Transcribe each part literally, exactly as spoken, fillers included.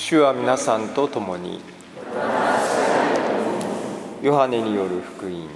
主は皆さんと共に。ヨハネによる福音。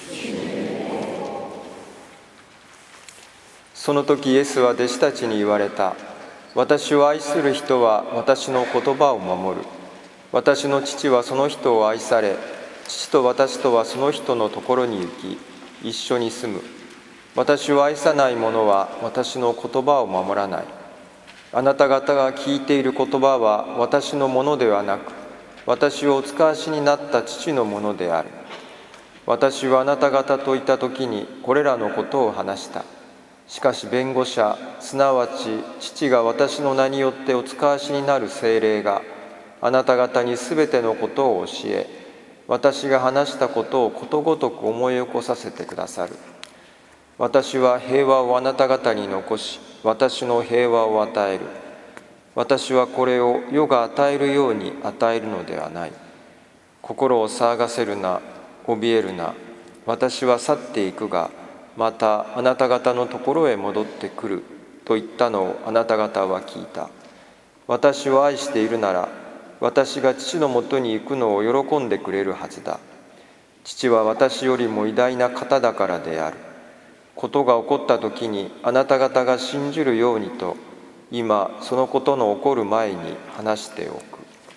その時イエスは弟子たちに言われた。私を愛する人は私の言葉を守る。私の父はその人を愛され、父と私とはその人のところに行き、一緒に住む。私を愛さない者は私の言葉を守らない。あなた方が聞いている言葉は私のものではなく、私をお使わしになった父のものである。私はあなた方といた時にこれらのことを話した。しかし弁護者、すなわち父が私の名によってお使わしになる聖霊が、あなた方にすべてのことを教え、私が話したことをことごとく思い起こさせてくださる。私は平和をあなた方に残し、私の平和を与える。私はこれを世が与えるように与えるのではない。心を騒がせるな、怯えるな。私は去っていくが、またあなた方のところへ戻ってくると言ったのをあなた方は聞いた。私を愛しているなら、私が父のもとに行くのを喜んでくれるはずだ。父は私よりも偉大な方だからである。ことが起こった時にあなた方が信じるようにと、今そのことの起こる前に話しておく。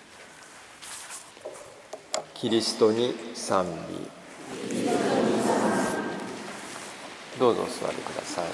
キリストに賛美。どうぞお座りください。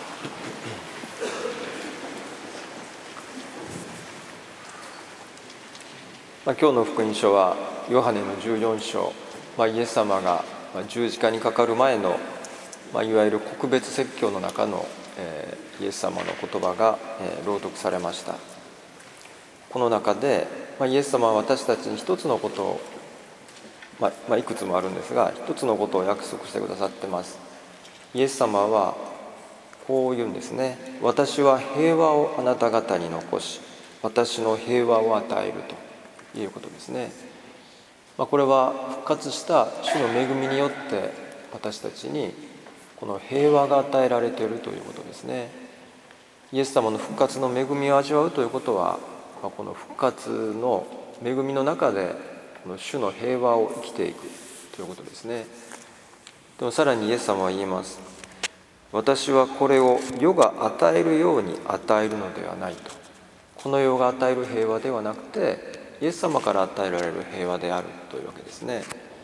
まあ、今日の福音書はヨハネのじゅうよん章、まあ、イエス様が十字架にかかる前の、まあ、いわゆる告別説教の中の、えー、イエス様の言葉が、えー、朗読されました。この中で、まあ、イエス様は私たちに一つのことを、まあまあ、いくつもあるんですが、一つのことを約束してくださってます。イエス様はこう言うんですね。私は平和をあなた方に残し、私の平和を与えるということですね。まあ、これは復活した主の恵みによって私たちにこの平和が与えられているということですね。イエス様の復活の恵みを味わうということは、まあ、この復活の恵みの中でこの主の平和を生きていくということですね。でもさらにイエス様は言います。私はこれを世が与えるように与えるのではないと。この世が与える平和ではなくて、イエス様から与えられる平和であるというわけですね。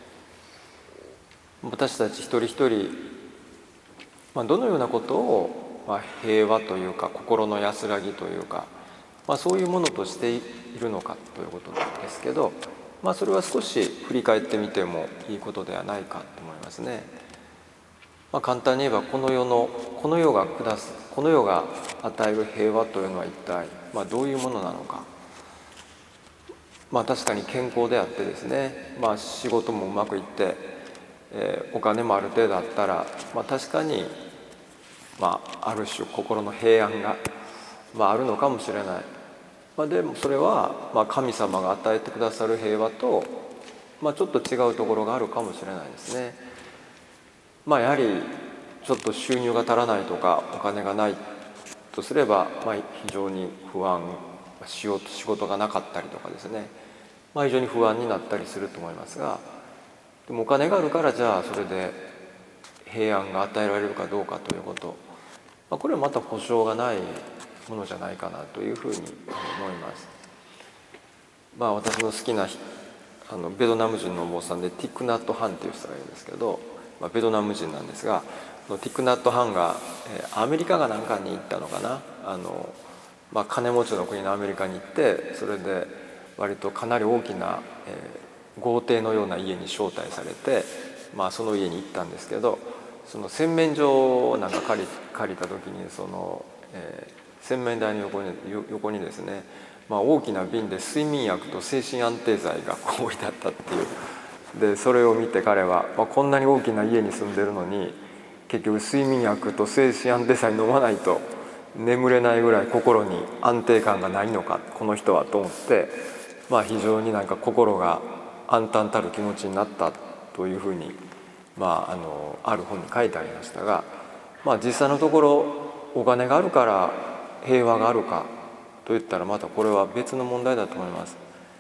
私たち一人一人、まあ、どのようなことを、まあ、平和というか心の安らぎというか、まあ、そういうものとしているのかということなんですけど、まあ、それは少し振り返ってみてもいいことではないかと思いますね。まあ、簡単に言えばこの世のこの世が下すこの世が与える平和というのは一体、まあ、どういうものなのか。まあ、確かに健康であってですね、まあ、仕事もうまくいって、えー、お金もある程度あったら、まあ、確かに、まあ、ある種心の平安が、まあ、あるのかもしれない。まあ、でもそれは、まあ、神様が与えてくださる平和と、まあ、ちょっと違うところがあるかもしれないですね。まあ、やはりちょっと収入が足らないとかお金がないとすれば、まあ、非常に不安、仕事がなかったりとかですね、まあ、非常に不安になったりすると思いますが、でもお金があるからじゃあそれで平安が与えられるかどうかということ、まあ、これはまた保証がないものじゃないかなというふうに思います。まあ、私の好きなあのベトナム人のお坊さんでティック・ナット・ハンという人がいるんですけど、まあ、ベトナム人なんですが、ティック・ナット・ハンが、えー、アメリカが何かに行ったのかな、あの、まあ、金持ちの国のアメリカに行って、それで割とかなり大きな、えー、豪邸のような家に招待されて、まあ、その家に行ったんですけど、その洗面所をなんか借り、借りた時にその、えー、洗面台の横に、横にですね、まあ、大きな瓶で睡眠薬と精神安定剤がこう置いてあったっていう。でそれを見て彼は、まあ、こんなに大きな家に住んでるのに結局睡眠薬と精神安定剤飲まないと眠れないぐらい心に安定感がないのかこの人はと思って、まあ、非常になんか心が暗淡たる気持ちになったというふうに、まあ、あのある本に書いてありましたが、まあ、実際のところお金があるから平和があるかといったらまたこれは別の問題だと思います。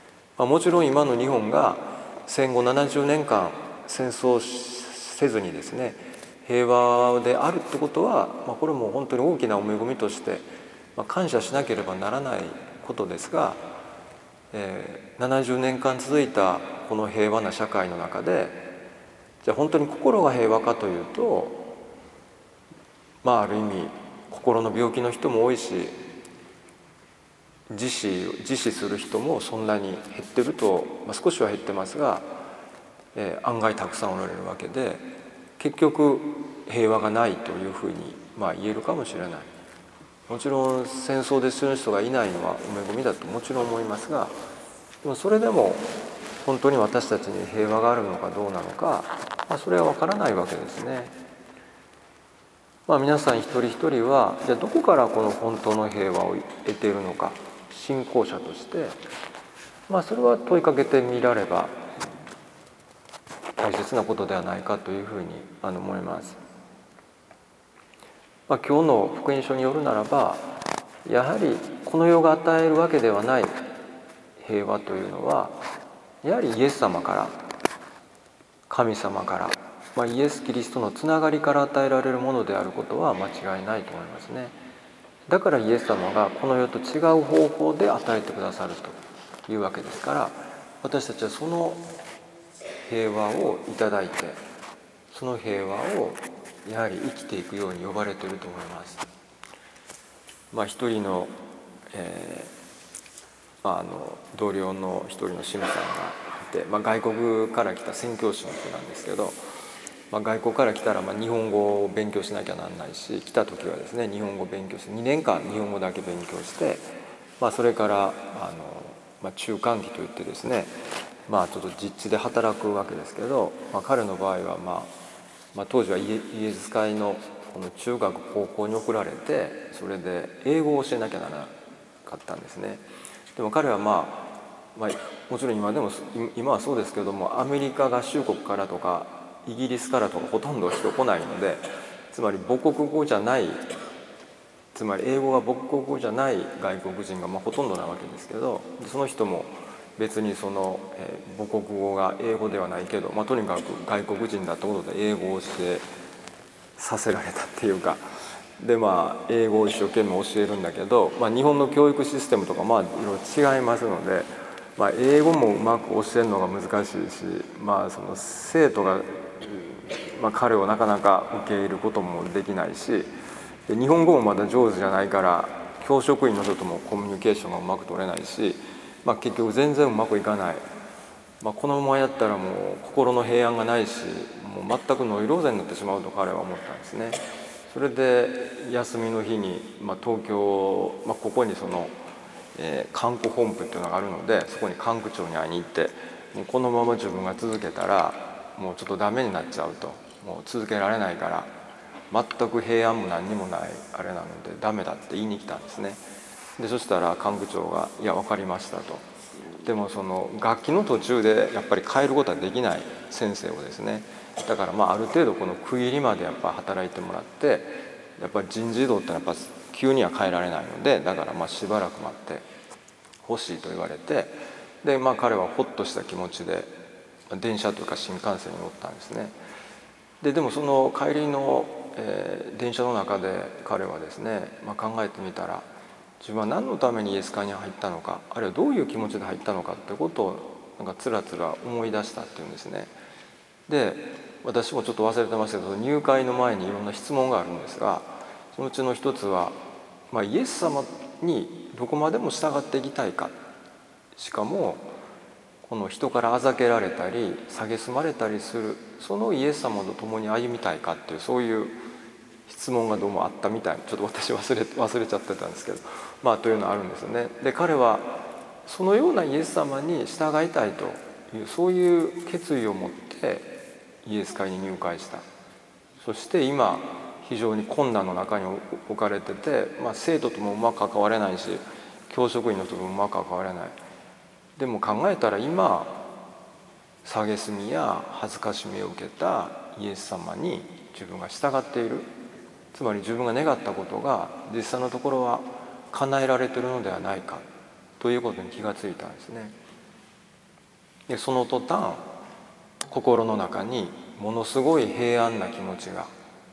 まあ、もちろん今の日本が戦後ななじゅうねんかん戦争せずにですね平和であるってことは、まあ、これも本当に大きなお恵みとして、まあ、感謝しなければならないことですが、えー、ななじゅうねんかん続いたこの平和な社会の中でじゃあ本当に心が平和かというと、まあある意味心の病気の人も多いし自死自死する人もそんなに減ってると、まあ、少しは減ってますが、えー、案外たくさんおられるわけで結局平和がないというふうに、まあ、言えるかもしれない。もちろん戦争で死ぬ人がいないのはお恵みだともちろん思いますが、でもそれでも本当に私たちに平和があるのかどうなのか、まあ、それは分からないわけですね。まあ、皆さん一人一人はじゃあどこからこの本当の平和を得ているのか、信仰者として、まあ、それは問いかけてみられば大切なことではないかというふうに思います。まあ、今日の福音書によるならばやはりこの世が与えるわけではない平和というのはやはりイエス様から神様から、まあ、イエス・キリストのつながりから与えられるものであることは間違いないと思いますね。だからイエス様がこの世と違う方法で与えてくださるというわけですから私たちはその平和をいただいてその平和をやはり生きていくように呼ばれていると思います。まあ、一人の、えーまあ、あの同僚の一人のシムさんがいて、まあ、外国から来た宣教師の人なんですけど、まあ、外国から来たらまあ日本語を勉強しなきゃなんないし来た時はですね日本語を勉強してにねんかん日本語だけ勉強して、まあ、それからあの、まあ、中間期といってですねまあちょっと実地で働くわけですけど、まあ、彼の場合は、まあ、まあ当時はイエズス会のこの中学高校に送られてそれで英語を教えなきゃならなかったんですね。でも彼はまあ、まあ、もちろん今でも今はそうですけどもアメリカ合衆国からとかイギリスからとかほとんど人来ないのでつまり母国語じゃないつまり英語が母国語じゃない外国人がまあほとんどなわけですけどその人も別にその、えー、母国語が英語ではないけど、まあ、とにかく外国人だってことで英語を教えさせられたっていうかでまあ英語を一生懸命教えるんだけど、まあ、日本の教育システムとかまあいろいろ違いますので、まあ、英語もうまく教えるのが難しいし、まあ、その生徒が、まあ、彼をなかなか受け入れることもできないしで日本語もまだ上手じゃないから教職員の人ともコミュニケーションがうまく取れないし、まあ、結局全然うまくいかない、まあ、このままやったらもう心の平安がないしもう全くノイローゼになってしまうと彼は思ったんですね。それで休みの日に、まあ、東京、まあ、ここにその、えー、管区本部っていうのがあるのでそこに管区長に会いに行ってもうこのまま自分が続けたらもうちょっとダメになっちゃうともう続けられないから全く平安も何にもないあれなのでダメだって言いに来たんですね。でそしたら管区長が「いや分かりました」と。でもその楽器の途中でやっぱり変えることはできない先生をですねだからまあある程度この区切りまでやっぱ働いてもらってやっぱり人事異動ってのはやっぱ急には変えられないのでだからまあしばらく待ってほしいと言われてでまあ彼はほっとした気持ちで電車というか新幹線に乗ったんですね。ででもその帰りの、えー、電車の中で彼はですね、まあ、考えてみたら自分は何のためにイエス会に入ったのかあるいはどういう気持ちで入ったのかってことをなんかつらつら思い出したっていうんですね。で私もちょっと忘れてましたけど入会の前にいろんな質問があるんですがそのうちの一つは、まあ、イエス様にどこまでも従っていきたいかしかもこの人からあざけられたり蔑まれたりするそのイエス様と共に歩みたいかっていうそういう質問がどうもあったみたいちょっと私忘れ忘れちゃってたんですけどまあというのがあるんですよね。で彼はそのようなイエス様に従いたいというそういう決意を持ってイエス会に入会した。そして今非常に困難の中に置かれてて、まあ、生徒ともうまく関われないし教職員の人ともうまく関われない。でも考えたら今蔑みや恥ずかしみを受けたイエス様に自分が従っているつまり自分が願ったことが実際のところは叶えられているのではないかということに気がついたんですね。 でその途端心の中にものすごい平安な気持ちが、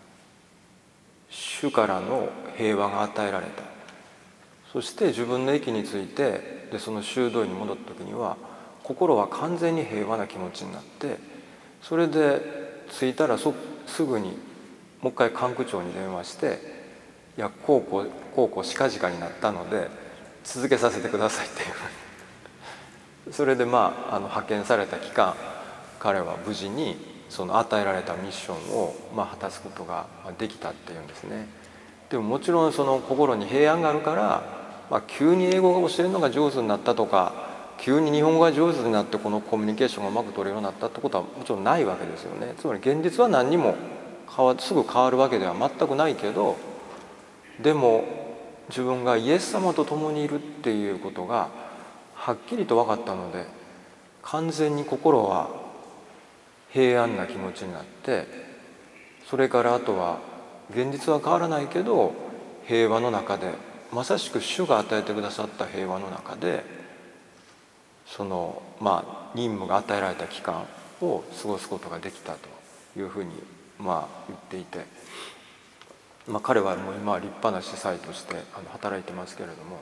主からの平和が与えられた。そして自分の駅に着いて、でその修道院に戻った時には心は完全に平和な気持ちになって、それで着いたらそすぐにもう一回管区長に電話して「いやこうこうこうこう近々になったので続けさせてください」っていうそれでまああの派遣された期間、彼は無事にその与えられたミッションをまあ果たすことができたっていうんですね。でももちろんその心に平安があるから、まあ、急に英語が教えるのが上手になったとか、急に日本語が上手になってこのコミュニケーションがうまく取れるようになったってことはもちろんないわけですよね。つまり現実は何にも変わすぐ変わるわけでは全くないけど、でも自分がイエス様と共にいるっていうことがはっきりと分かったので、完全に心は平安な気持ちになって、それからあとは現実は変わらないけど平和の中で、まさしく主が与えてくださった平和の中で、そのまあ任務が与えられた期間を過ごすことができたというふうにまあ言っていて、まあ、彼はもう今は立派な司祭としてあの働いてますけれども、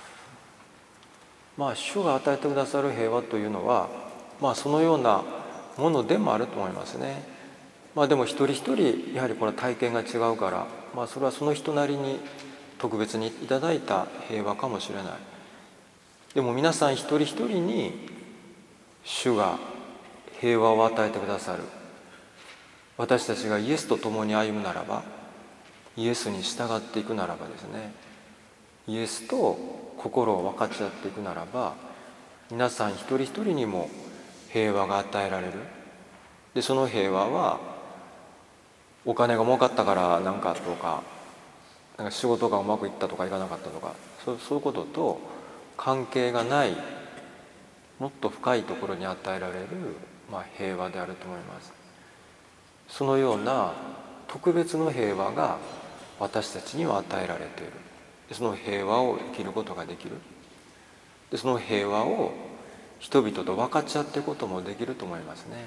まあ主が与えてくださる平和というのは、まあそのようなものでもあると思いますね。まあでも一人一人やはりこれは体験が違うから、まあそれはその人なりに特別にいただいた平和かもしれない。でも皆さん一人一人に主が平和を与えてくださる。私たちがイエスと共に歩むならば、イエスに従っていくならばですね、イエスと心を分かち合っていくならば、皆さん一人一人にも平和が与えられる。でその平和はお金が儲かったからなんかとか、なんか仕事がうまくいったとかいかなかったとか、そう、そういうことと関係がない、もっと深いところに与えられる、まあ、平和であると思います。そのような特別の平和が私たちには与えられている。その平和を生きることができる。でその平和を人々と分かち合っていくこともできると思いますね。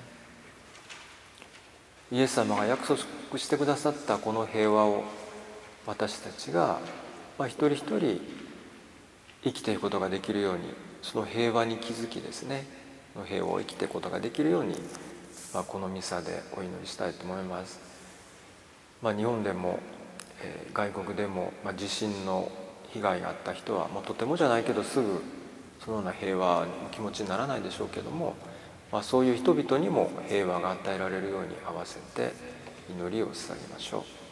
イエス様が約束してくださったこの平和を私たちが、まあ、一人一人生きていくことができるように、その平和に気づきですね、平和を生きていくことができるように、まあ、このミサでお祈りしたいと思います。まあ、日本でも、えー、外国でも、まあ、地震の被害があった人は、まあ、とてもじゃないけどすぐそのような平和の気持ちにならないでしょうけども、まあ、そういう人々にも平和が与えられるように合わせて祈りを捧げましょう。